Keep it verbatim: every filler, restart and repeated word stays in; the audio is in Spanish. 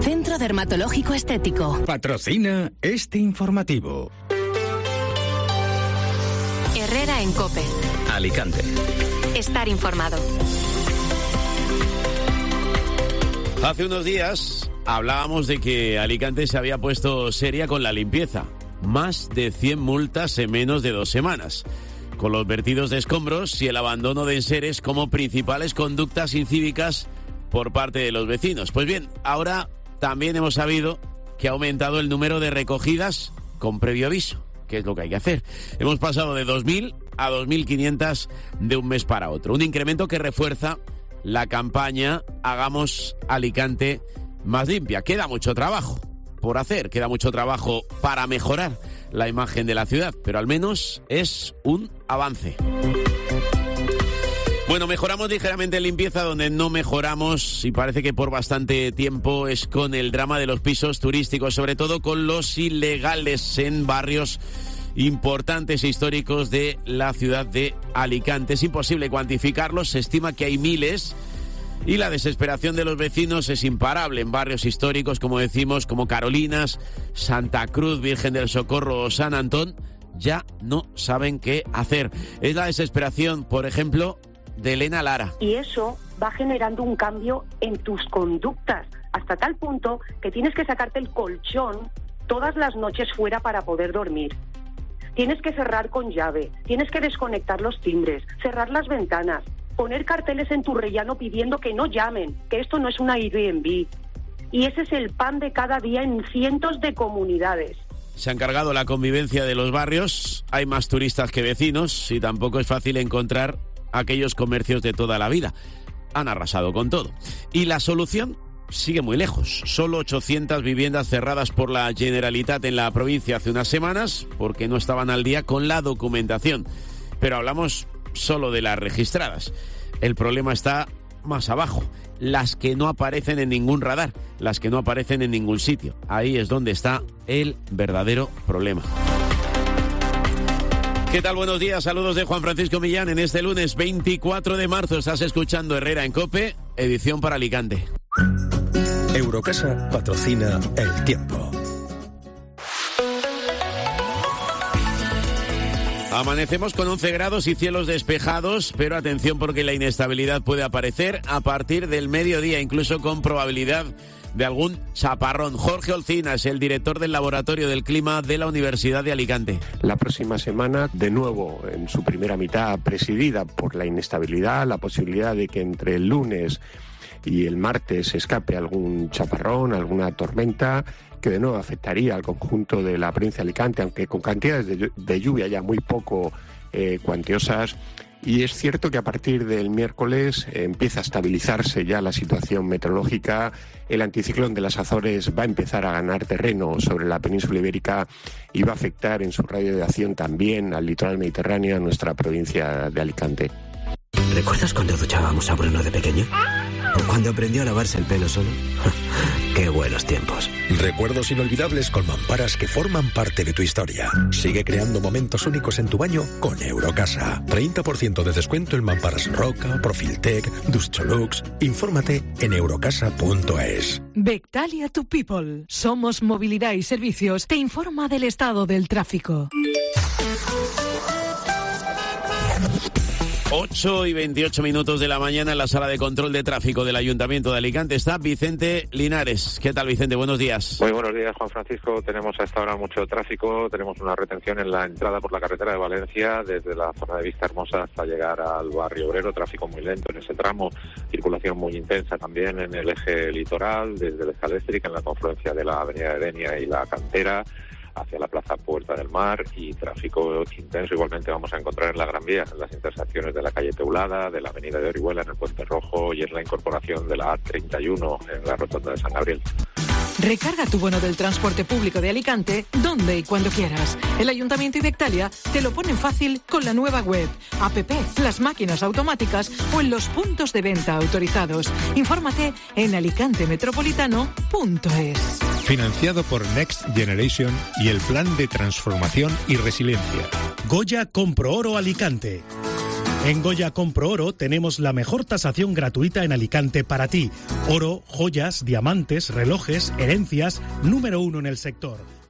Centro Dermatológico Estético. Patrocina este informativo. Herrera en COPE. Alicante. Estar informado. Hace unos días hablábamos de que Alicante se había puesto seria con la limpieza. Más de cien multas en menos de dos semanas. Con los vertidos de escombros y el abandono de enseres como principales conductas incívicas por parte de los vecinos. Pues bien, ahora también hemos sabido que ha aumentado el número de recogidas con previo aviso, que es lo que hay que hacer. Hemos pasado de dos mil a dos mil quinientas de un mes para otro. Un incremento que refuerza la campaña Hagamos Alicante más limpia. Queda mucho trabajo por hacer, queda mucho trabajo para mejorar la imagen de la ciudad, pero al menos es un avance. Bueno, mejoramos ligeramente en limpieza, donde no mejoramos, y parece que por bastante tiempo, es con el drama de los pisos turísticos, sobre todo con los ilegales en barrios importantes e históricos de la ciudad de Alicante. Es imposible cuantificarlos, se estima que hay miles, y la desesperación de los vecinos es imparable en barrios históricos, como decimos, como Carolinas, Santa Cruz, Virgen del Socorro o San Antón. Ya no saben qué hacer. Es la desesperación, por ejemplo, de Elena Lara. Y eso va generando un cambio en tus conductas, hasta tal punto que tienes que sacarte el colchón todas las noches fuera para poder dormir. Tienes que cerrar con llave, tienes que desconectar los timbres, cerrar las ventanas, poner carteles en tu rellano pidiendo que no llamen, que esto no es una Airbnb. Y ese es el pan de cada día en cientos de comunidades. Se ha encargado la convivencia de los barrios, hay más turistas que vecinos y tampoco es fácil encontrar aquellos comercios de toda la vida. Han arrasado con todo. Y la solución sigue muy lejos. Solo ochocientas viviendas cerradas por la Generalitat en la provincia hace unas semanas porque no estaban al día con la documentación. Pero hablamos solo de las registradas. El problema está más abajo. Las que no aparecen en ningún radar, las que no aparecen en ningún sitio. Ahí es donde está el verdadero problema. ¿Qué tal? Buenos días, saludos de Juan Francisco Millán en este lunes veinticuatro de marzo. Estás escuchando Herrera en COPE, edición para Alicante. Eurocasa patrocina El Tiempo. Amanecemos con once grados y cielos despejados, pero atención porque la inestabilidad puede aparecer a partir del mediodía, incluso con probabilidad de algún chaparrón. Jorge Olcina es el director del Laboratorio del Clima de la Universidad de Alicante. La próxima semana, de nuevo, en su primera mitad, presidida por la inestabilidad, la posibilidad de que entre el lunes y el martes escape algún chaparrón, alguna tormenta, que de nuevo afectaría al conjunto de la provincia de Alicante, aunque con cantidades de, de lluvia ya muy poco eh, cuantiosas. Y es cierto que a partir del miércoles eh, empieza a estabilizarse ya la situación meteorológica. El anticiclón de las Azores va a empezar a ganar terreno sobre la península ibérica y va a afectar en su radio de acción también al litoral mediterráneo, a nuestra provincia de Alicante. ¿Recuerdas cuando duchábamos a Bruno de pequeño? ¿O cuando aprendió a lavarse el pelo solo? ¡Qué buenos tiempos! Recuerdos inolvidables con mamparas que forman parte de tu historia. Sigue creando momentos únicos en tu baño con Eurocasa. treinta por ciento de descuento en mamparas Roca, Profiltec, Duscholux. Infórmate en eurocasa punto es. Bectalia to People. Somos Movilidad y Servicios. Te informa del estado del tráfico. ocho y veintiocho minutos de la mañana en la sala de control de tráfico del Ayuntamiento de Alicante está Vicente Linares. ¿Qué tal, Vicente? Buenos días. Muy buenos días, Juan Francisco. Tenemos a esta hora mucho tráfico. Tenemos una retención en la entrada por la carretera de Valencia, desde la zona de Vista Hermosa hasta llegar al barrio obrero. Tráfico muy lento en ese tramo. Circulación muy intensa también en el eje litoral, desde el Escalextric, en la confluencia de la avenida de Denia y la Cantera, hacia la plaza Puerta del Mar, y tráfico intenso igualmente vamos a encontrar en la Gran Vía, en las intersecciones de la calle Teulada, de la avenida de Orihuela en el Puente Rojo y en la incorporación de la A treinta y uno en la rotonda de San Gabriel. Recarga tu bono del transporte público de Alicante donde y cuando quieras. El Ayuntamiento y Bectalia te lo ponen fácil con la nueva web, app, las máquinas automáticas o en los puntos de venta autorizados. Infórmate en alicante metropolitano punto es. Financiado por Next Generation y el Plan de Transformación y Resiliencia. Goya Compro Oro Alicante. En Goya Compro Oro tenemos la mejor tasación gratuita en Alicante para ti. Oro, joyas, diamantes, relojes, herencias, número uno en el sector.